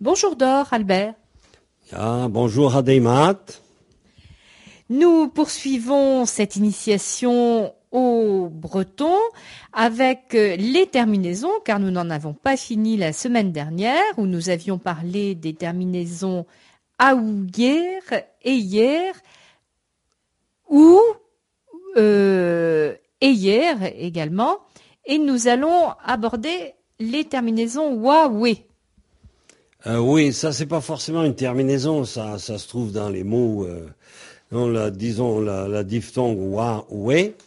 Bonjour Dor, Albert. Ah, bonjour Adémat. Nous poursuivons cette initiation au breton avec les terminaisons, car nous n'en avons pas fini la semaine dernière, où nous avions parlé des terminaisons aouguer, hier ou hier également, et nous allons aborder les terminaisons wa-we. Oui, ça c'est pas forcément une terminaison, ça se trouve dans les mots, disons la diphtongue wa, we.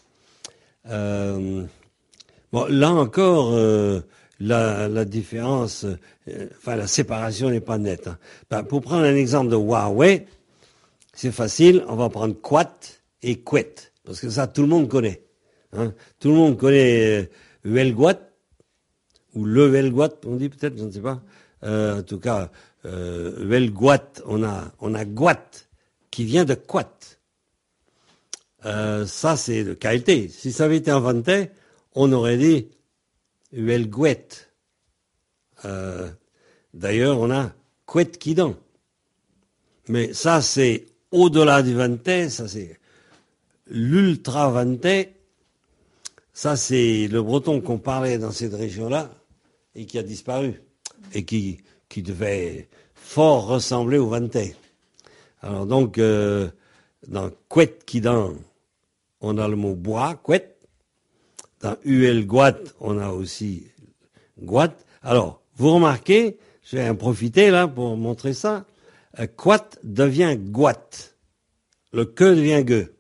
Bon, là encore, la différence, la séparation n'est pas nette. Hein. Ben, pour prendre un exemple de wa, we, c'est facile, on va prendre quat et quet, parce que ça tout le monde connaît. Hein. Tout le monde connaît uelguat, ou le uelguat, on dit peut-être, je ne sais pas. En tout cas, uelguat, on a guat, qui vient de quat. Ça, c'est de qualité. Si ça avait été inventé, on aurait dit uelguet. D'ailleurs, on a quetquidan. Mais ça, c'est au-delà du vanté, ça c'est l'ultra vanté. Ça, c'est le breton qu'on parlait dans cette région-là et qui a disparu et qui devait fort ressembler au vanté. Alors donc, dans quetquidan, on a le mot bois, quet. Dans uelguat, on a aussi guat. Alors, vous remarquez, je vais en profiter là pour montrer ça. Quat devient guat. Le que devient gueux.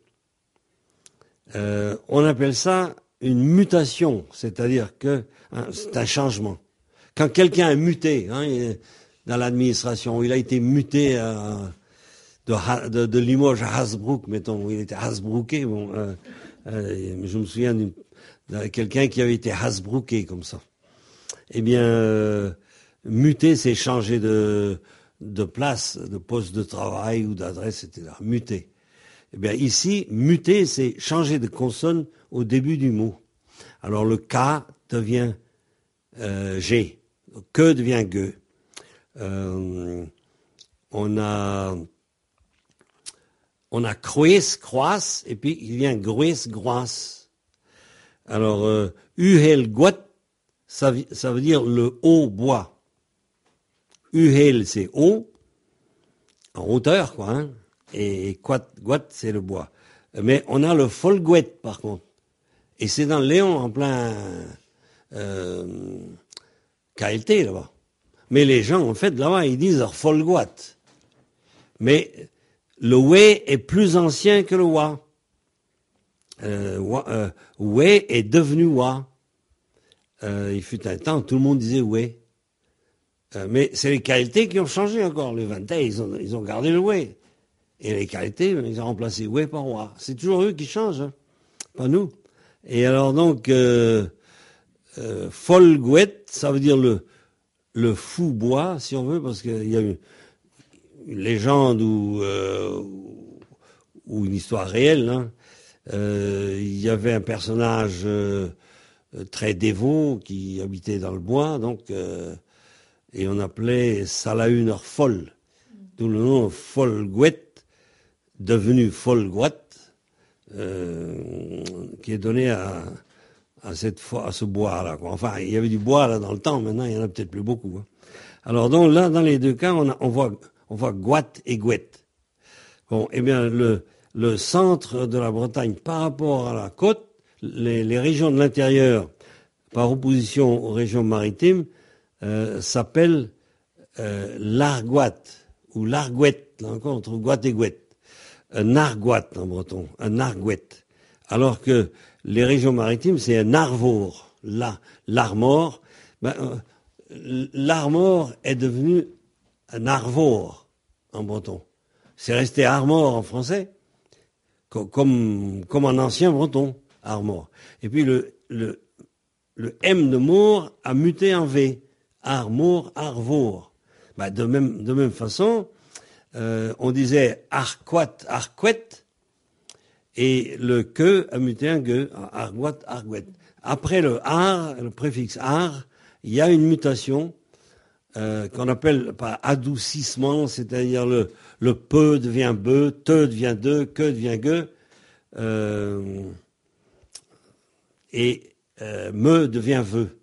On appelle ça une mutation, c'est-à-dire que c'est un changement. Quand quelqu'un est muté, dans l'administration, il a été muté de Limoges à Hasbrook, mettons, où il était Hasbrooké. Bon, je me souviens de quelqu'un qui avait été Hasbrooké comme ça. Eh bien, muter, c'est changer de place, de poste de travail ou d'adresse, etc. Muter. Eh bien, ici, muter, c'est changer de consonne au début du mot. Alors, le K devient G. Le que devient gueux. On a crois, croisse, et puis il vient grues, groisse. Alors, uhel, guat, ça veut dire le haut bois. Uhel, c'est haut, en hauteur, quoi, hein. Et guat, c'est le bois. Mais on a le folguet, par contre. Et c'est dans le Léon, en plein KLT, là-bas. Mais les gens, en fait, là-bas, ils disent leur folguat. Mais le we est plus ancien que le wa. We est devenu wa. Il fut un temps, tout le monde disait we. Mais c'est les KLT qui ont changé encore. Les Vantais, ils ont gardé le we. Et les qualités, ils ont remplacé we par wa. C'est toujours eux qui changent, hein, pas nous. Et alors donc, folguet, ça veut dire le fou bois, si on veut, parce qu'il y a une légende ou une histoire réelle. Hein. Il y avait un personnage très dévot qui habitait dans le bois, donc et on appelait Salahun folle, d'où le nom folguet, devenu folguat, qui est donné à ce bois-là, quoi. Enfin, il y avait du bois là dans le temps, maintenant il y en a peut-être plus beaucoup. Hein. Alors donc là, dans les deux cas, on voit guat et guet. Bon, eh bien le centre de la Bretagne par rapport à la côte, les régions de l'intérieur, par opposition aux régions maritimes, s'appellent l'argoat ou l'argouet. Là encore, on trouve guat et guet. Un argoat en breton, un argouet. Alors que les régions maritimes, c'est un arvor. L'armor, l'armor est devenu un arvor en breton. C'est resté armor en français, comme en ancien breton, armor. Et puis le M de mort a muté en V. Armor, arvor. De même façon, on disait arquat, arquet, et le que a muté en gueux, argoat, argouet. Après le préfixe ar, il y a une mutation qu'on appelle par adoucissement, c'est-à-dire le peu devient be, te devient de, que devient ge, et me devient veut.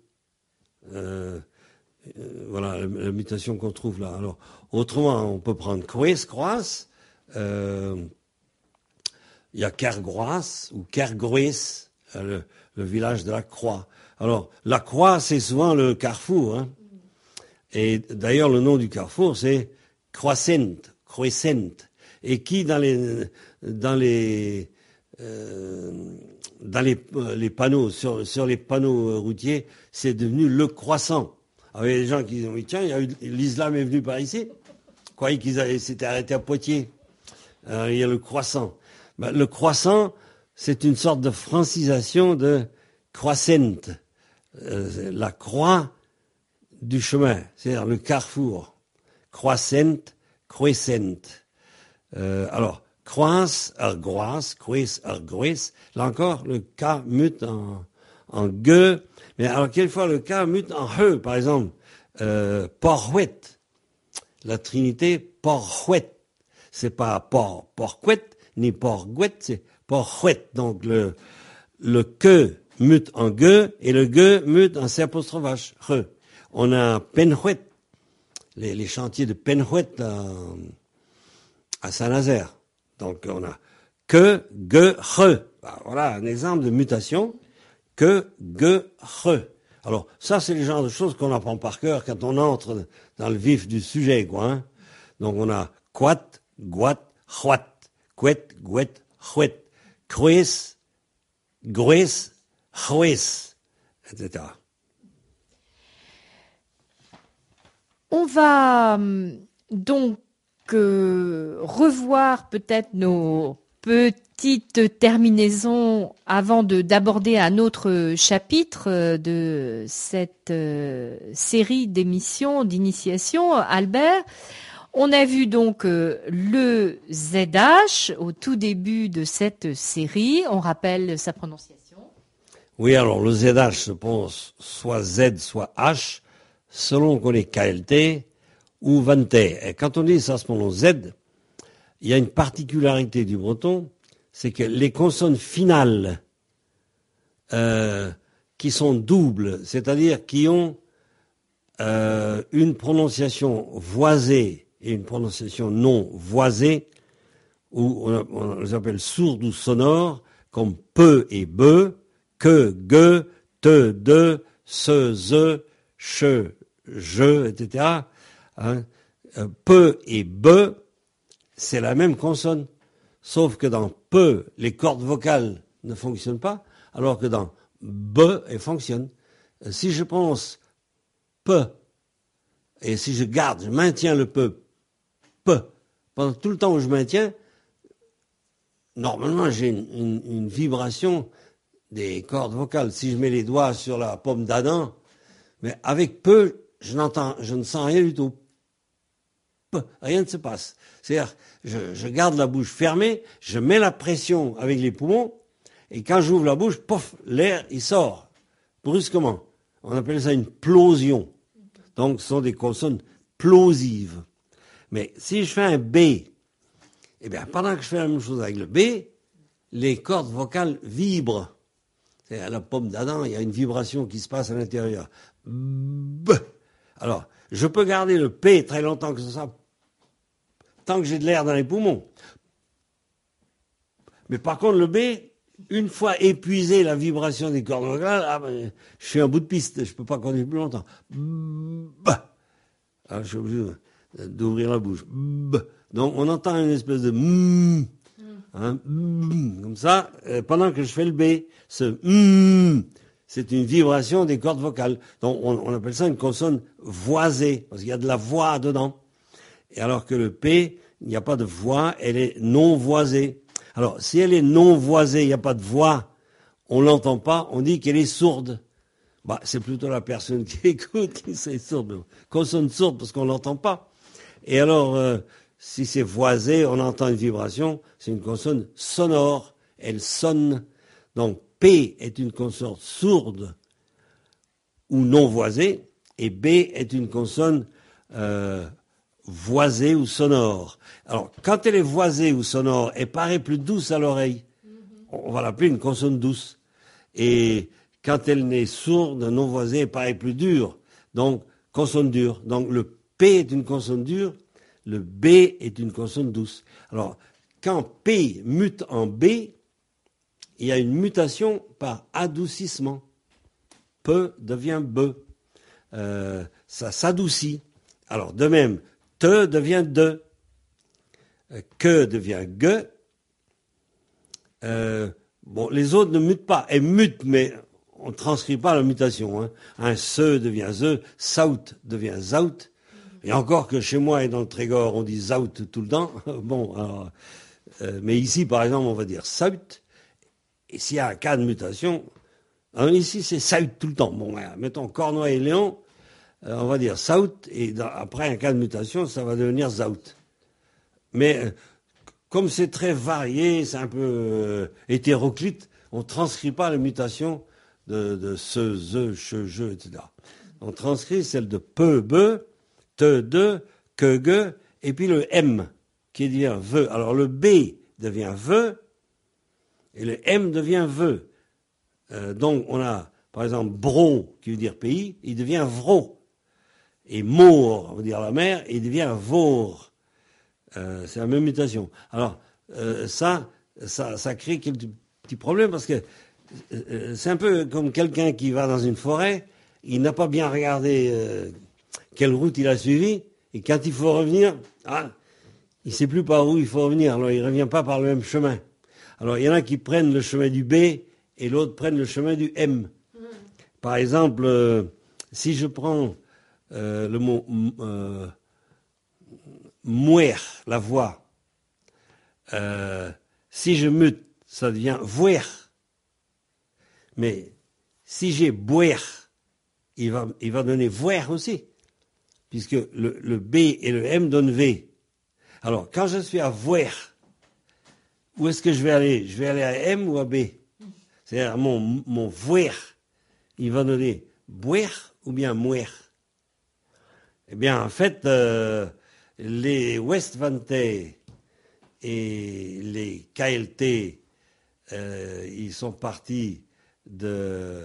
Voilà la mutation qu'on trouve là. Alors, autrement, on peut prendre croise, croise. Il y a Kergroas ou Kergroes, le village de la Croix. Alors, la Croix, c'est souvent le carrefour. Hein. Et d'ailleurs, le nom du carrefour, c'est Croissant. Et qui, dans les panneaux, sur les panneaux routiers, c'est devenu le croissant. Alors, il y a des gens qui disent, oui, tiens, l'islam est venu par ici. Croyez qu'ils s'étaient arrêtés à Poitiers. Alors, il y a le croissant. Ben, le croissant, c'est une sorte de francisation de croissant. La croix du chemin, c'est-à-dire le carrefour. Croissant. Alors, croise, groas, croise, groes. Là encore, le K mute en ge. Mais alors, quelquefois, le K mute en he, par exemple. Porhuet. La Trinité, porhuet. C'est pas porquet, ni porguet, c'est porhuet. Donc, le que mute en ge, et le ge mute en C', re. On a Penhuet, les chantiers de Penhuet à Saint-Nazaire. Donc, on a que, ge, re. Voilà un exemple de mutation. Que, ge, re. Alors, ça, c'est le genre de choses qu'on apprend par cœur quand on entre dans le vif du sujet, quoi. Hein. Donc, on a quat, guat, huat, quet, guet, huet, crues, grues, hues, etc. On va donc revoir peut-être nos petites terminaisons avant d'aborder un autre chapitre de cette série d'émissions d'initiation. Albert, on a vu donc le ZH au tout début de cette série. On rappelle sa prononciation. Oui, alors le ZH se prononce soit Z, soit H, selon qu'on est KLT ou Vante. Et quand on dit ça se prononce Z, il y a une particularité du breton, c'est que les consonnes finales qui sont doubles, c'est-à-dire qui ont une prononciation voisée et une prononciation non voisée, ou on les appelle sourdes ou sonores, comme peu et be, que, ge, te, de, se, ze, che, je, etc. Hein, peu et be, c'est la même consonne, sauf que dans peu, les cordes vocales ne fonctionnent pas, alors que dans be, elles fonctionnent. Si je prononce pe, et si je maintiens le pe, pendant tout le temps où je maintiens, normalement j'ai une vibration des cordes vocales. Si je mets les doigts sur la pomme d'Adam, mais avec peu, je ne sens rien du tout. Rien ne se passe. C'est-à-dire, je garde la bouche fermée, je mets la pression avec les poumons, et quand j'ouvre la bouche, pof, l'air, il sort, brusquement. On appelle ça une plosion. Donc, ce sont des consonnes plosives. Mais si je fais un B, eh bien, pendant que je fais la même chose avec le B, les cordes vocales vibrent. C'est à la pomme d'Adam, il y a une vibration qui se passe à l'intérieur. B. Alors, je peux garder le P très longtemps que ça, tant que j'ai de l'air dans les poumons. Mais par contre, le B, une fois épuisé la vibration des cordes vocales, je suis un bout de piste, je ne peux pas continuer plus longtemps. B. Alors, je suis obligé d'ouvrir la bouche. B. Donc, on entend une espèce de hein, comme ça, pendant que je fais le B. Ce c'est une vibration des cordes vocales. Donc, on appelle ça une consonne voisée, parce qu'il y a de la voix dedans. Et alors que le P, il n'y a pas de voix, elle est non voisée. Alors, si elle est non voisée, il n'y a pas de voix, on l'entend pas, on dit qu'elle est sourde. Bah, c'est plutôt la personne qui écoute qui serait sourde. Consonne sourde parce qu'on l'entend pas. Et alors, si c'est voisé, on entend une vibration, c'est une consonne sonore. Elle sonne. Donc, P est une consonne sourde ou non voisée, et B est une consonne voisée ou sonore. Alors, quand elle est voisée ou sonore, elle paraît plus douce à l'oreille. On va l'appeler une consonne douce. Et quand elle n'est sourde, non voisée, elle paraît plus dure. Donc, consonne dure. Donc, le P est une consonne dure, le B est une consonne douce. Alors, quand P mute en B, il y a une mutation par adoucissement. P devient B. Ça s'adoucit. Alors, de même, te devient de. Que devient ge. Bon, les autres ne mutent pas. Elles mutent, mais on ne transcrit pas la mutation. Hein. Un se devient ze, saut devient zaut. Et encore que chez moi et dans le Trégor, on dit zaut tout le temps. Bon, alors, mais ici, par exemple, on va dire saut. Et s'il y a un cas de mutation, alors ici, c'est saut tout le temps. Bon, mettons Cornouailles et Léon, on va dire saut, et après un cas de mutation, ça va devenir zaut. Mais comme c'est très varié, c'est un peu hétéroclite, on ne transcrit pas la mutation de ce, ze, che, je, etc. On transcrit celle de peu, be, te, de, que, ge, et puis le M, qui devient ve. Alors le B devient ve, et le M devient ve. Donc on a, par exemple, bro, qui veut dire pays, il devient vro. Et mour, on veut dire la mer, il devient vor. C'est la même mutation. Alors, ça crée quelques petits problèmes parce que c'est un peu comme quelqu'un qui va dans une forêt, il n'a pas bien regardé quelle route il a suivi, et quand il faut revenir, il ne sait plus par où il faut revenir, alors il ne revient pas par le même chemin. Alors, il y en a qui prennent le chemin du B et l'autre prennent le chemin du M. Par exemple, si je prends le mot mouer, la voix, si je mute, ça devient voir. Mais si j'ai boire, il va donner voir aussi, puisque le B et le M donnent V. Alors, quand je suis à voir, où est-ce que je vais aller? Je vais aller à M ou à B? C'est-à-dire, mon voir, il va donner boire ou bien mouer. Eh bien, en fait, les West-Vantais et les KLT, ils sont partis de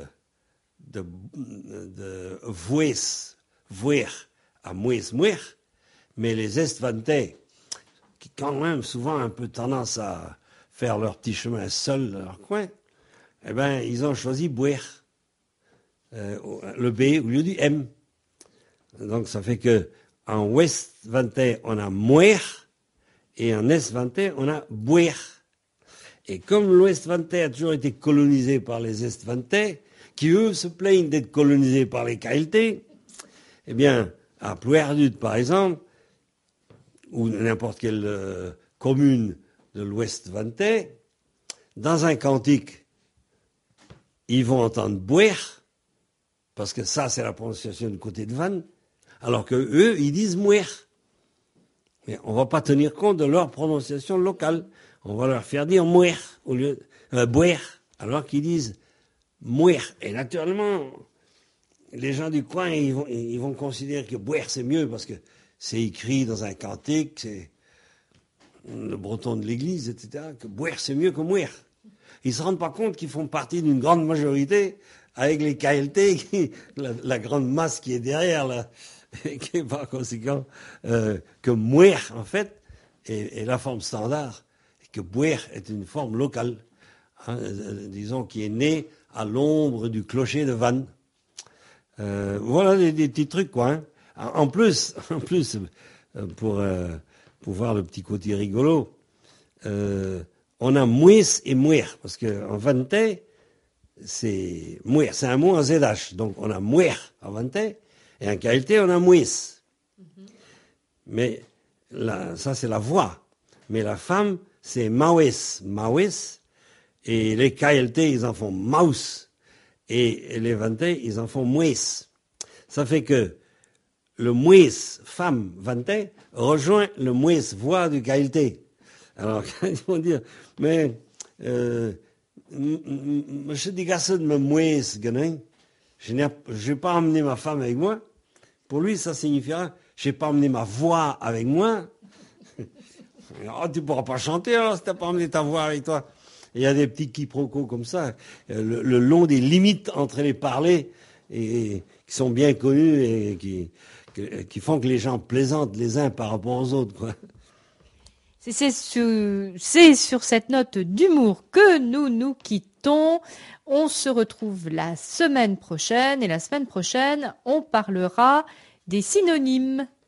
voir à mouer, mais les Est-Vantais, qui quand même souvent un peu tendance à faire leur petit chemin seuls dans leur coin, eh ben, ils ont choisi boire, le B au lieu du M. Donc ça fait que en Ouest-Vantais, on a mouer, et en Est-Vantais, on a boire. Et comme l'Ouest-Vantais a toujours été colonisé par les Est-Vantais, qui eux se plaignent d'être colonisés par les KLT, eh bien, à Plouerdut, par exemple, ou n'importe quelle commune de l'Ouest-Vantais, dans un cantique, ils vont entendre boire, parce que ça, c'est la prononciation du côté de Vannes, alors que eux, ils disent mouer. Mais on ne va pas tenir compte de leur prononciation locale. On va leur faire dire mouer au lieu de boire, alors qu'ils disent mouer. Et naturellement, les gens du coin, ils vont considérer que boire c'est mieux parce que c'est écrit dans un cantique, c'est le breton de l'église, etc., que boire c'est mieux que mouer. Ils ne se rendent pas compte qu'ils font partie d'une grande majorité avec les KLT, la grande masse qui est derrière, là, et qui est par conséquent que mouer, en fait, est la forme standard, et que boire est une forme locale, hein, disons, qui est née à l'ombre du clocher de Vannes. Voilà des petits trucs, quoi. Hein. En plus, pour voir le petit côté rigolo, on a mouis et mouer, parce qu'en vantais, c'est mouer, c'est un mot en ZH, donc on a mouer en vantais, et en KLT, on a mouis. Mais ça, c'est la voix. Mais la femme, c'est mawes, et les KLT, ils en font maus, et les vantais, ils en font mouis. Ça fait que le mouis, femme, vantais, rejoint le mouis, voix du KLT. Alors, ils vont dire, mais, je dis garçon de me mouis, je n'ai pas emmené ma femme avec moi. Pour lui, ça signifiera j'ai pas emmené ma voix avec moi. Oh, tu pourras pas chanter alors si t'as pas emmené ta voix avec toi. Il y a des petits quiproquos comme ça, le long des limites entre les parlers et qui sont bien connus et qui font que les gens plaisantent les uns par rapport aux autres, quoi. C'est sur cette note d'humour que nous nous quittons. On se retrouve la semaine prochaine et la semaine prochaine, on parlera des synonymes.